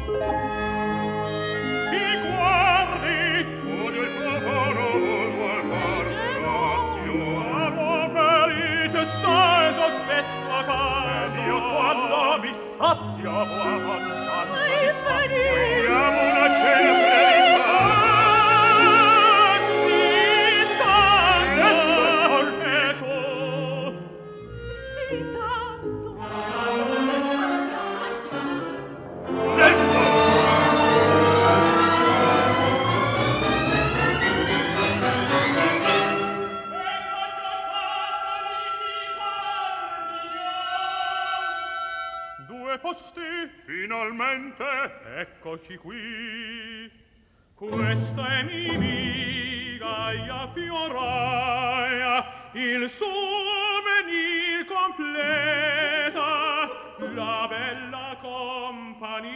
Eccoci qui, questa è Mimì, Gaia Fioraia, il suo venir completa, la bella compagnia,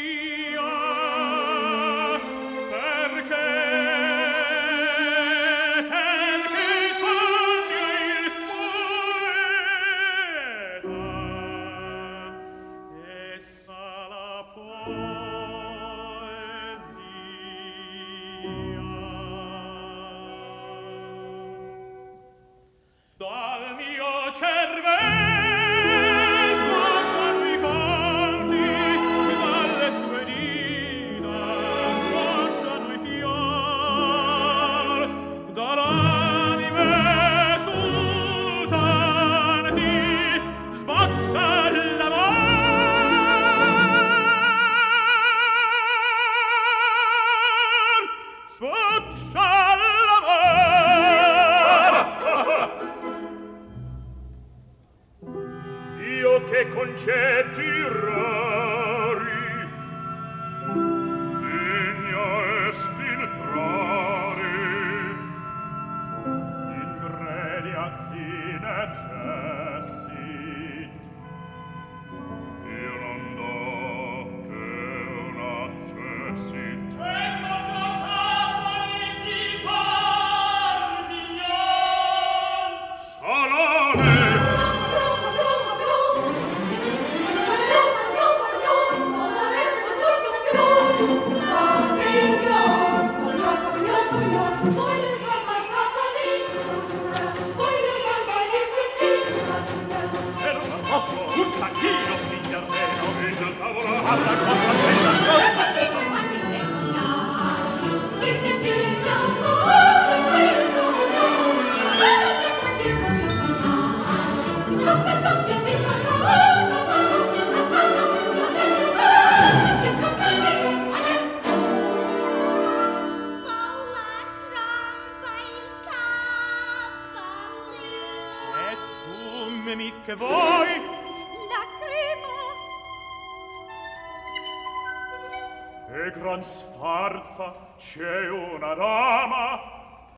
perché sogna il poeta, essa la dal mio cervello sbocciano i canti, dalle sue dita sbocciano i fior, dall'anime sultanti sboccia l'amor, sboccia che concetti rari degna est intrare in grediazi necessit io non do che un accessit ecco giocato di Pardignon Salone che vuoi? Lacrima! E gran sfarza c'è una dama